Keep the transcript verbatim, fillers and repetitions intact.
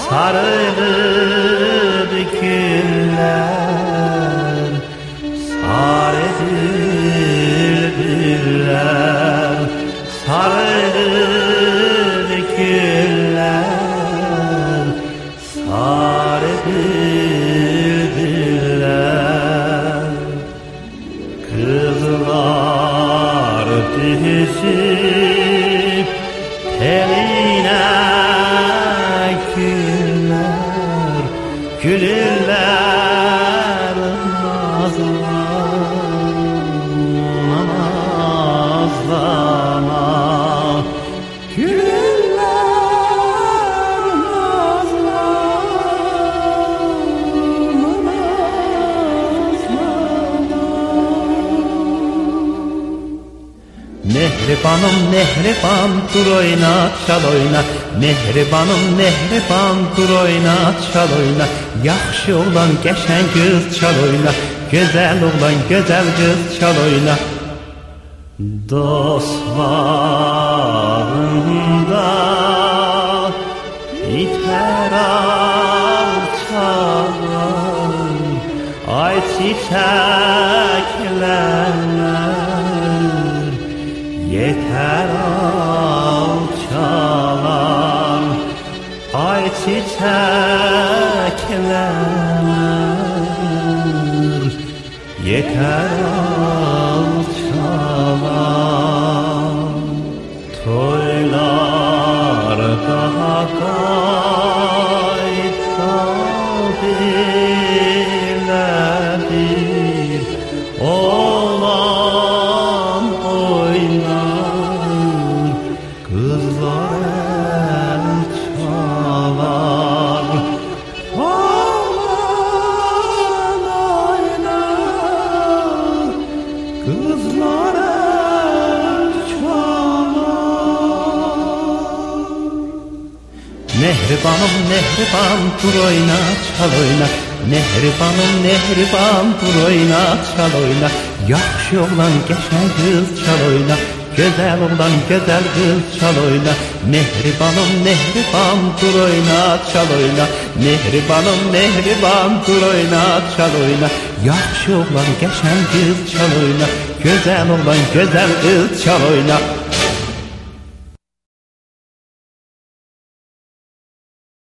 sarılır güller, sarılır güller, sarılır güller, sarılır güller. Kızlar düşüp teline güller, gülürler nazlana nazlana, gülürler nazlana nazlana. Mehribanım mehriban dur oyna çal oyna, mehribanım mehriban dur oyna çal oyna. Yaxşı oğlan qəşəng qız çal oyna, gözəl oğlan gözəl qız çal oyna. Dost bağında itər alçalım, ay çiçəklər yeter alçalan, ay çiçekler yeter alçalan. Toylar daha kayda biledir, oğlan oynar, kızlar el çalar. Oğlan oynar, kızlar el çalar. Mehribanım mehriban dur oyna çal oyna, mehribanım mehriban dur oyna çal oyna. Yaxşı oğlan qəşəng qız çal oyna, gözəl oğlan gözəl qız çal oyna. Mehribanım mehriban dur oyna çal oyna, mehribanım mehriban dur oyna çal oyna. Yaxşı oğlan qəşəng qız çal oyna, gözəl oğlan gözəl qız çal oyna.